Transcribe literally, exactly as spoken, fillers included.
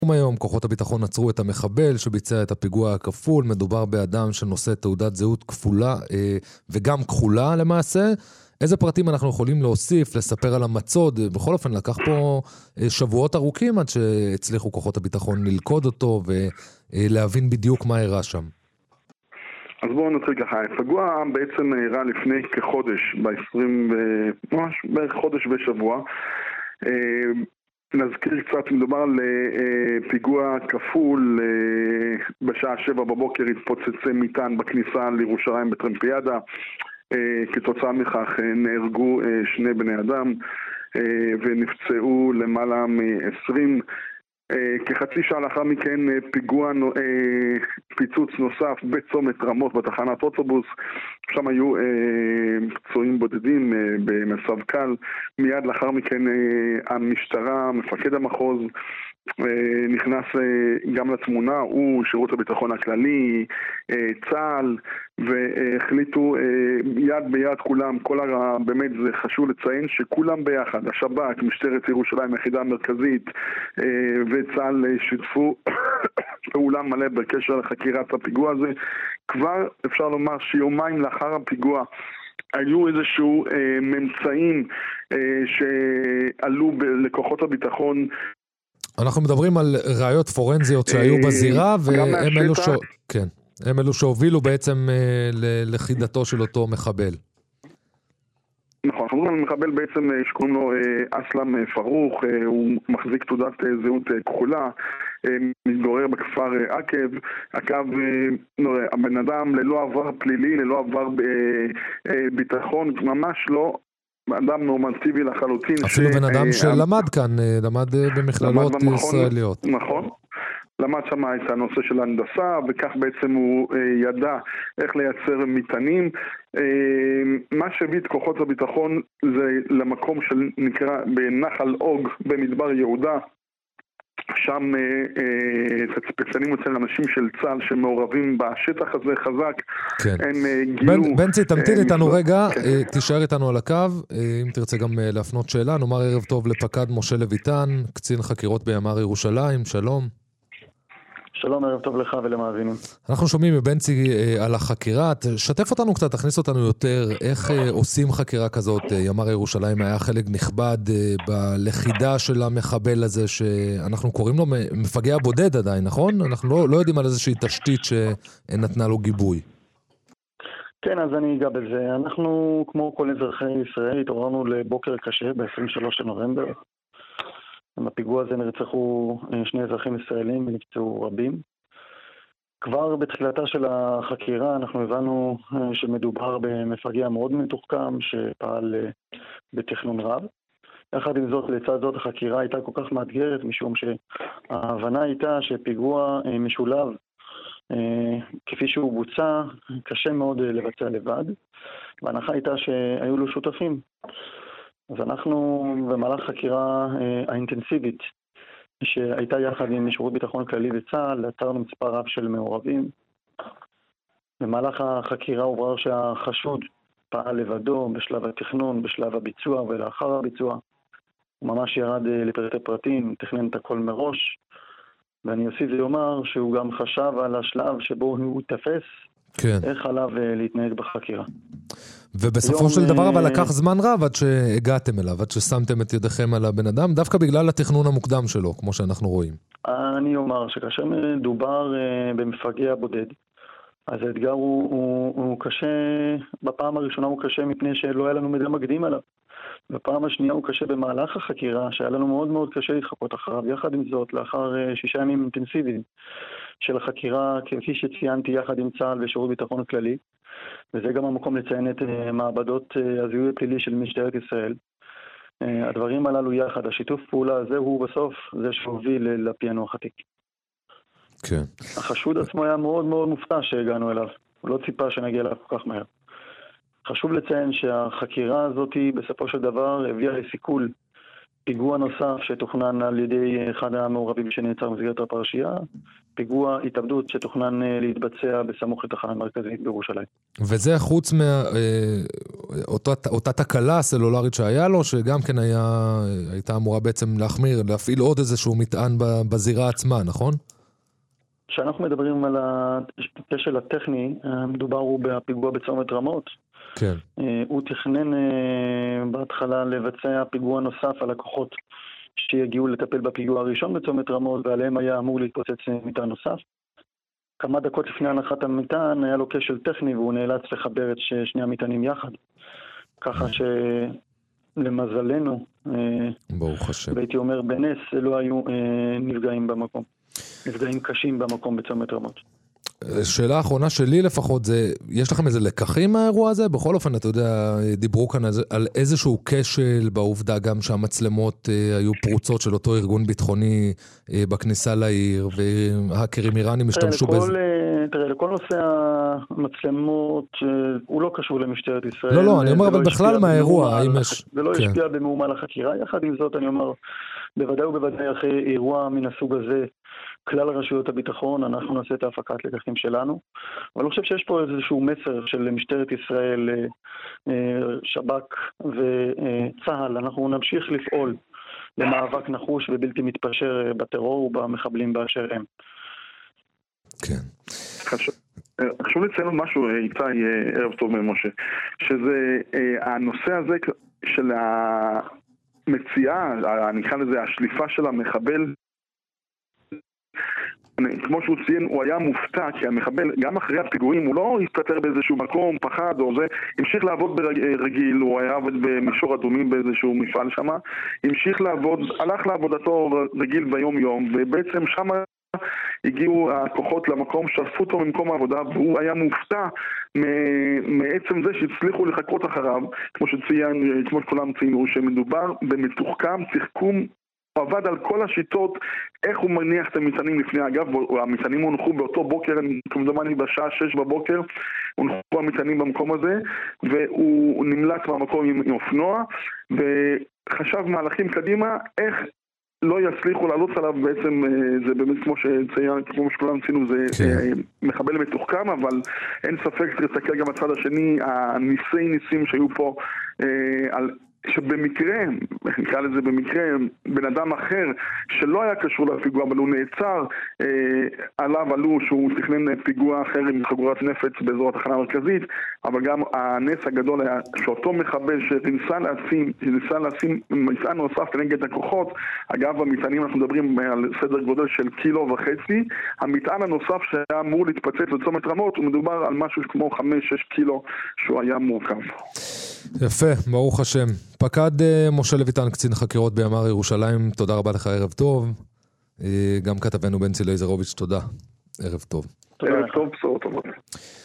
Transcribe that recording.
היום כוחות הביטחון עצרו את המחבל שביצע את הפיגוע הכפול. מדובר באדם שנושא תעודת זהות כפולה אה, וגם כחולה למעשה. איזה פרטים אנחנו יכולים להוסיף, לספר על המצוד? בכל אופן, לקח פה אה, שבועות ארוכים עד שהצליחו כוחות הביטחון ללכוד אותו ולהבין בדיוק מה אירע שם. אז בואו נתחיל ככה. הפיגוע בעצם אירע לפני כחודש, ב-עשרים, ממש בערך חודש ושבוע. אה, נזכיר קצת, מדובר על אה, פיגוע כפול. אה, בשעה שבע בבוקר התפוצצי מטען בכניסה לירושלים בטרמפיאדה. אה, כתוצאה מכך אה, נהרגו אה, שני בני אדם אה, ונפצעו למעלה מ-עשרים. אה, כחצי שעה לאחר מכן אה, פיגוע אה, פיצוץ נוסף בצומת רמות בתחנת אוטובוס. שם היו אה, פצועים בודדים אה, במצב קל. מיד לאחר מכן אה, המשטרה, מפקד המחוז, אה, נכנס אה, גם לתמונה, הוא שירות הביטחון הכללי, אה, צה"ל, והחליטו אה, יד ביד כולם, כל הר... באמת זה חשוב לציין שכולם ביחד, השב"כ, משטרת ירושלים, היחידה המרכזית אה, וצה"ל שיתפו פעולה מלא בקשר לחקירת הפיגוע הזה. כבר אפשר לומר שיומיים לאחר הפיגוע היו איזשהו אה, ממצאים אה, שעלו ב- לכוחות הביטחון. אנחנו מדברים על ראיות פורנזיות שהיו בזירה, והם אלו, ש... כן, הם אלו שהובילו בעצם אה, ללכידתו של אותו מחבל. נכון, אנחנו מדברים על מחבל בעצם שקוראים לו אה, אסלם אה, פרוך, אה, הוא מחזיק תעודת אה, זהות אה, כחולה, אה, מתגורר בכפר אה, עקב. הקו, אה, נראה, הבן אדם ללא עבר פלילי, ללא עבר אה, אה, ביטחון, ממש לא אדם נורמטיבי לחלוטין. אפילו ש... בן אדם אה, שלמד כאן, למד במכללות למד ישראליות. נכון. למד שם את הנושא של ההנדסה, וכך בעצם הוא אה, ידע איך לייצר מטענים. אה, מה שהביא את כוחות הביטחון זה למקום שנקרא בנחל אוג במדבר יהודה. שם תצפצנים אצל אנשים של צה"ל שמעורבים בשטח הזה חזק. כן. הם אה, גילו... בן, בנצי, תמתין אה, איתנו מסלול... רגע, כן. אה, תישאר איתנו על הקו, אה, אם תרצה גם אה, להפנות שאלה. נאמר ערב טוב לפקד משה לויטן, קצין חקירות בימ"ר ירושלים, שלום. שלום, ערב טוב לך ולמאזינים. אנחנו שומעים מבנצי אה, על החקירה, תשתף אותנו קצת, תכניס אותנו יותר, איך אה, עושים חקירה כזאת? אה, ימ"ר ירושלים היה חלק נכבד אה, בלכידה של המחבל הזה, שאנחנו קוראים לו מפגע בודד עדיין, נכון? אנחנו לא, לא יודעים על איזושהי תשתית שנתנה לו גיבוי. כן, אז אני אגע בזה. אנחנו, כמו כל אזרחי ישראל, התעוררנו לבוקר קשה ב-עשרים ושלושה לנובמבר. בפיגוע הזה נרצחו שני אזרחים ישראלים ונפצעו רבים. כבר בתחילתה של החקירה אנחנו הבנו שמדובר במפגע מאוד מתוחכם שפעל בתכנון רב. יחד עם זאת, לצד זאת החקירה הייתה כל כך מאתגרת, משום שההבנה הייתה שפיגוע משולב כפי שהוא בוצע קשה מאוד לבצע לבד, וההנחה הייתה שהיו לו שותפים. אז אנחנו במהלך חקירה אה, האינטנסיבית שהייתה יחד עם שירות ביטחון כללי וצה"ל, יצרנו מספר רב של מעורבים. במהלך החקירה הוברר שהחשוד פעל לבדו בשלב התכנון, בשלב הביצוע ולאחר הביצוע. הוא ממש ירד אה, לפרטי פרטים, תכנן את הכל מראש, ואני אוסיף ואומר שהוא גם חשב על השלב שבו הוא תפס, כן. איך עליו אה, להתנהג בחקירה. ובסופו של דבר אבל לקח זמן רב עד שהגעתם אליו, עד ששמתם את ידיכם על הבן אדם, דווקא בגלל התכנון המוקדם שלו, כמו שאנחנו רואים. אני אומר שכאשר מדובר במפגע בודד, אז האתגר הוא, הוא, הוא קשה, בפעם הראשונה הוא קשה מפני שלא היה לנו מידע מקדים עליו. בפעם השנייה הוא קשה במהלך החקירה, שהיה לנו מאוד מאוד קשה להתחקות אחריו. יחד עם זאת, לאחר שישה ימים אינטנסיביים של החקירה, כפי שציינתי יחד עם צה"ל ושירות ביטחון הכללי, וזה גם המקום לציין את מעבדות הזיהוי הפלילי של משטרת ישראל. הדברים הללו יחד, השיתוף פעולה הזה הוא בסוף זה שהוביל לפענוח התיק. כן. החשוד עצמו היה מאוד מאוד מופתע שהגענו אליו. הוא לא ציפה שנגיע אליו כל כך מהר. חשוב לציין שהחקירה הזאת בסופו של דבר הביאה לסיכול פיגוע נוסף שתוכנן על ידי אחד המעורבים שנעצר במסגרת הפרשייה, פיגוע התאבדות שתוכנן להתבצע בסמוך לתחנה מרכזית בירושלים. וזה חוץ מאותה תקלה סלולרית שהיה לו, שגם כן היה, הייתה אמורה בעצם להחמיר, להפעיל עוד איזשהו מטען בזירה עצמה, נכון? כשאנחנו מדברים על הכשל הטכני, מדובר הוא בפיגוע בצומת רמות. כן. הוא תכנן בהתחלה לבצע פיגוע נוסף על הכוחות שיגיעו לטפל בפיגוע הראשון בצומת רמות, ועליהם היה אמור להתפוצץ מטען נוסף. כמה דקות לפני הנחת המטען היה לו כשל טכני, והוא נאלץ לחבר את שני המטענים יחד. ככה שלמזלנו, ברוך השם. והייתי אומר בנס, לא היו נפגעים במקום. נפגעים קשים במקום בצומת רמות. שאלה האחרונה שלי לפחות זה, יש לכם איזה לקחים מהאירוע הזה? בכל אופן, אתה יודע, דיברו כאן על איזשהו כשל בעובדה גם שהמצלמות היו פרוצות של אותו ארגון ביטחוני בכניסה לעיר, והאקרים איראנים השתמשו בזה. תראה, לכל נושא המצלמות, הוא לא קשור למשטרת ישראל. לא, לא, אני אומר, אבל בכלל מהאירוע, האם יש... זה לא השפיע במאומה לחקירה. יחד עם זאת, אני אומר, בוודאי ובוודאי אחרי אירוע מן הסוג הזה, כלל הרשויות הביטחון, אנחנו נעשה את ההפקת לקחים שלנו. אבל אני חושב שיש פה איזשהו מסר של משטרת ישראל, שב"כ וצה"ל. אנחנו נמשיך לפעול למאבק נחוש ובלתי מתפשר בטרור ובמחבלים באשר הם. כן. חשוב לציין עוד משהו, איתי, ערב טוב ממשה, שזה הנושא הזה של המציאה, נקרא לזה השליפה של המחבל, כמו שהוא ציין, הוא היה מופתע, כי המחבל, גם אחרי הפיגועים, הוא לא הסתתר באיזשהו מקום, פחד או זה, המשיך לעבוד ברגיל, הוא היה עבוד במישור אדומים באיזשהו מפעל שם, המשיך לעבוד, הלך לעבודתו רגיל ביום יום, ובעצם שם הגיעו הכוחות למקום, שרפו אותו ממקום העבודה, והוא היה מופתע מעצם זה שהצליחו לחקות אחריו, כמו שציין, כמו שכולם ציינו, שמדובר במתוחכם, תחכום, הוא עבד על כל השיטות, איך הוא מניח את המטענים לפני, אגב, המטענים הונחו באותו בוקר, כמדומני בשעה שש בבוקר, הונחו המטענים במקום הזה, והוא נמלט מהמקום עם, עם אופנוע, וחשב מהלכים קדימה, איך לא יצליחו לעלות עליו, בעצם זה באמת כמו שציין, כמו שכולם ציינו, זה כן. מחבל מתוחכם, אבל אין ספק שתסתכל גם הצד השני, הניסי ניסים שהיו פה על... שבמקרה, נקרא לזה במקרה, בן אדם אחר שלא היה קשור לפיגוע, אבל הוא נעצר, אה, עליו עלו שהוא תכנן פיגוע אחר עם חגורת נפץ באזור התחנה המרכזית, אבל גם הנס הגדול היה שאותו מחבל שניסה לשים, שניסה לשים מטען נוסף כנגד הכוחות, אגב במטענים אנחנו מדברים על סדר גודל של קילו וחצי, המטען הנוסף שהיה אמור להתפצץ בצומת רמות, הוא מדובר על משהו כמו חמש שש קילו שהוא היה מורכב. יפה, ברוך השם. פקד משה לויטן, קצין חקירות בימ"ר ירושלים, תודה רבה לך, ערב טוב. גם כתבנו בנצי לייזרוביץ', תודה. ערב טוב. ערב טוב, בשורות טובות.